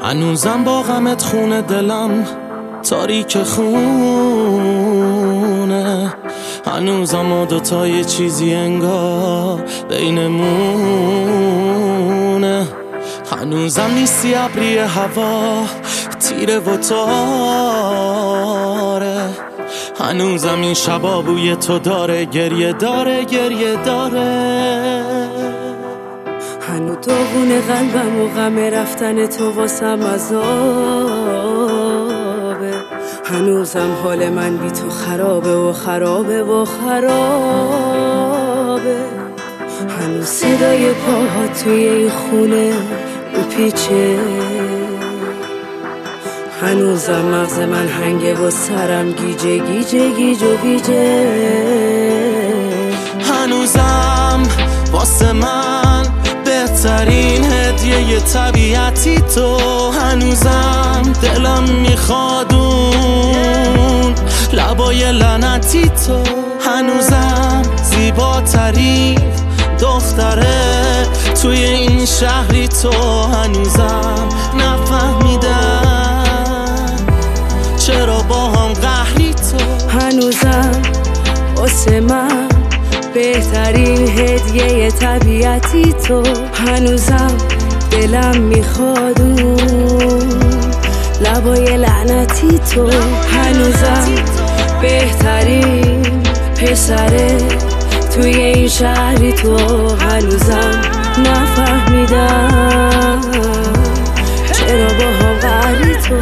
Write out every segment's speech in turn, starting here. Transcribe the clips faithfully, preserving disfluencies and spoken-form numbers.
هنوزم با غمت خونه دلم تاریک خونه، هنوزم ما دوتا یه چیزی انگار بینمونه، هنوزم نیستی ابری هوا تیره و تاره، هنوزم این شبا بوی تو داره گریه داره گریه داره، هنو داغون قلبم و غم رفتن تو واسم عذابه، هنوزم حال من بی تو خرابه و خرابه و خرابه، هنوز صدای پاها توی این خونه میپیچه، هنوزم مغز من هنگه و سرم گیجه گیجه گیج و گیجه، هنوزم واسه من بهترین هدیه طبیعتی تو، هنوزم دلم میخواد اون لبای لعنتی تو، هنوزم زیباترین دختره توی این شهری تو، هنوزم نفهمیدم چرا با هم قهری تو، هنوزم واسه من بهترین هدیه طبیعتی تو، هنوزم دلم میخواد اون لبای لعنتی تو، هنوزم بهترین پسره توی این شهری تو، هنوزم نفهمیدم چرا با هم قهری تو.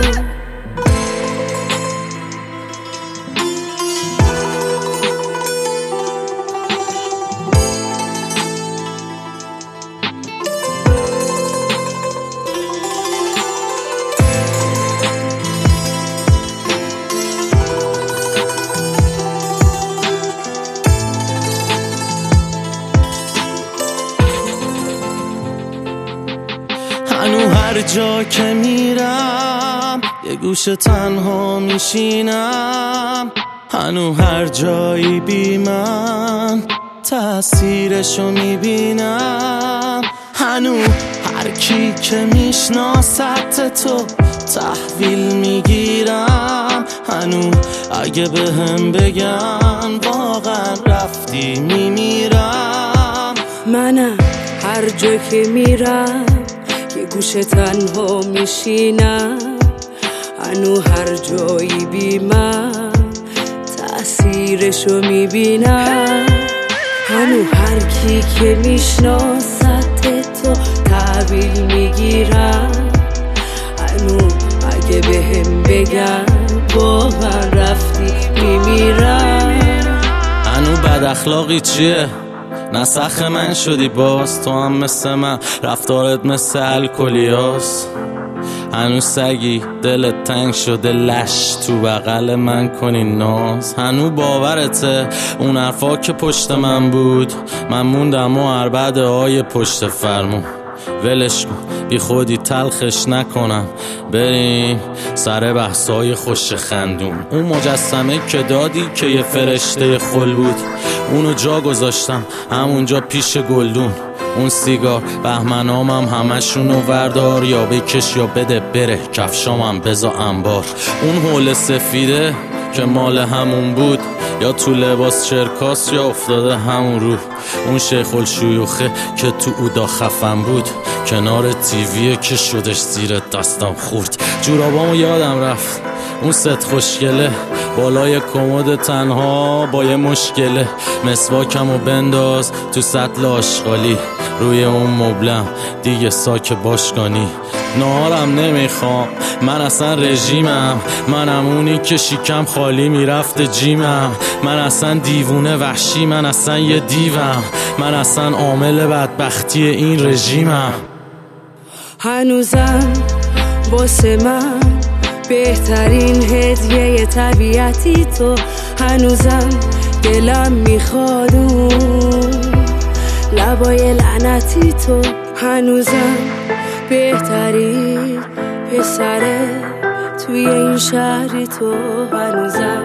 هنو هر جا که میرم یه گوشه تنها میشینم، هنو هر جایی بی من تأثیرشو میبینم، هنو هر کی که میشناست تو تحویل میگیرم، هنو اگه به هم بگن واقعا رفتی میمیرم، منم هر جا که میرم یه گوشه تنها میشینم، هنو هر جایی بی من تأثیرشو میبینم، هنو هر کی که میشناست تو تحویل میگیرم، هنو اگه به هم بگن با من رفتی میمیرم، هنو بد اخلاقی چیه؟ نسخ من شدی باز، تو هم مثل من رفتارت مثل الکلیاس، هنوز سگی دلت تنگ شده لش تو بغل من کنی ناز، هنو باورته اون حرفا که پشت من بود من موندم و عربده های پشت فرمون، ولش کن بی خودی تلخش نکنم، بریم سر بحثای خوش خندون، اون مجسمه که دادی که یه فرشته خل بود اونو جا گذاشتم همونجا پیش گلدون، اون سیگار بهمنامم همشونو وردار یا بکش یا بده بره کفشامم بزا انبار، اون حول سفیده که مال همون بود یا تو لباس چرکاس یا افتاده همون رو، اون شیخ الشیوخه که تو اودا خفن بود کنار تیویه که شدش زیر دستم خورد، جورابامو یادم رفت اون ست خوشگله بالای کمد تنها با یه مشکله، مسواکمو بنداز تو سطل آشغالی روی اون مبلم دیگه ساک باشگانی، نهارم نمیخوام من اصلا رژیمم، منم اونی که شیکم خالی میرفت جیمم، من اصلا دیوونه وحشی، من اصلا یه دیوم، من اصلا عامل بدبختی این رژیمم، هنوزم واسه من بهترین هدیه طبیعتی تو، هنوزم دلم میخواد اون لبای لعنتی تو، هنوزم بهترین پسره توی این شهری تو، هنوزم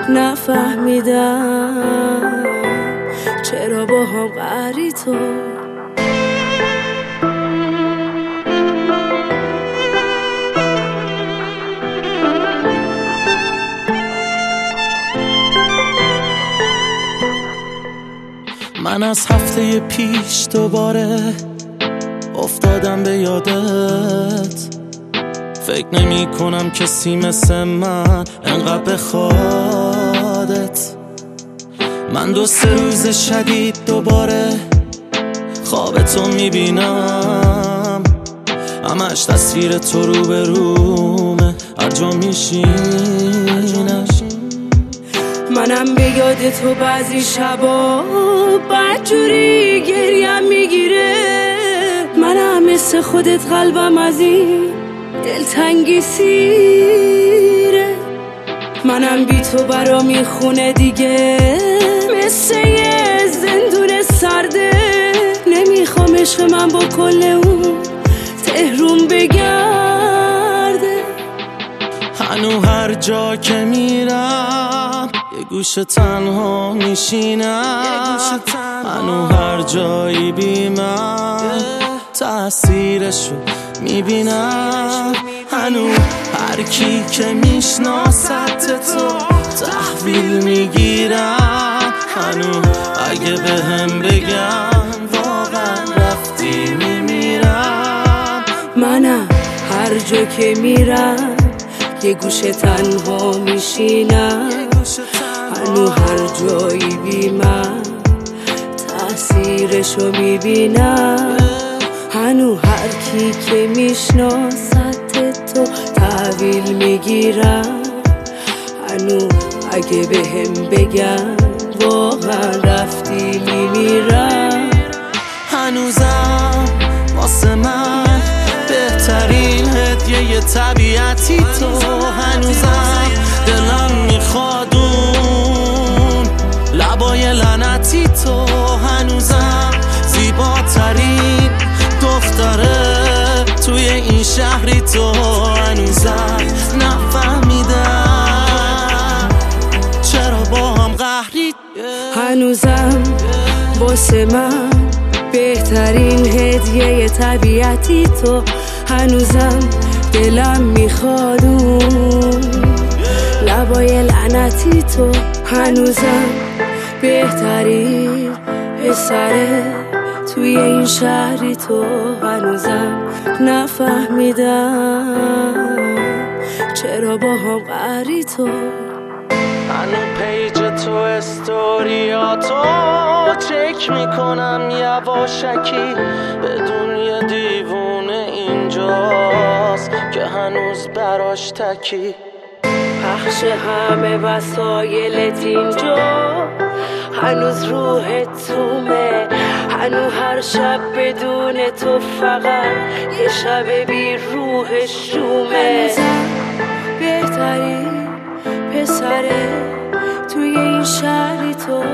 نفهمیدم چرا با هم قهری تو. من از هفته پیش دوباره افتادم به یادت. فکر نمی کنم کسی مثل من انقدر بخوادت. من دو سه روز شدید دوباره خواب تو میبینم، همش تصویر تو رو به رومه هر جا میشینم. منم به یاد تو بعضی شبا بدجوری گریم میگیره. منم مثل خودت قلبم از این دلتنگی سیره. منم بی تو برا میخونه دیگه مثل یه زندون سرده. نمیخوام عشق من با کل اون تهرون بگرده. هنو هر جا که میرم یه گوشه تنها میشینم. هنو هر جایی بیمم تأثیرشو میبینم. هنو هر کی که میشناست تو تحویل میگیرم. هنو اگه به هم بگم واقعا رفتی میمیرم. منم هر جا که میرم یه گوشه تنها میشینم. هنو هر جایی بیمم تأثیرشو میبینم. هنو هر کی که میشناست تو تحویل میگیرم. هنو اگه به هم بگم واقعا رفتی میمیرم. هنوزم واسه من بهترین هدیه طبیعتی تو. هنوزم دلم میخواد اون لبای لعنتی تو. هنوزم زیباترین دختره توی این شهری تو. هنوزم نفهمیدم چرا با هم قهری. هنوزم واسه من بهترین هدیه طبیعتی تو. هنوزم دلم میخواد اون لبای لعنتی تو. هنوزم بهترین پسره توی این شهری تو. هنوزم نفهمیدم چرا با هم قهری تو. هنو پیج تو استوریاتو چک میکنم یواشکی بدون یه دیوونه اینجاست که هنوز براش تکی. پخش همه وسایلت اینجا هنوز روحت تومه. هنو هر شب بدون تو فقط یه شب بی روح شومه. هنوزم بهترین پسره توی این شهری تو.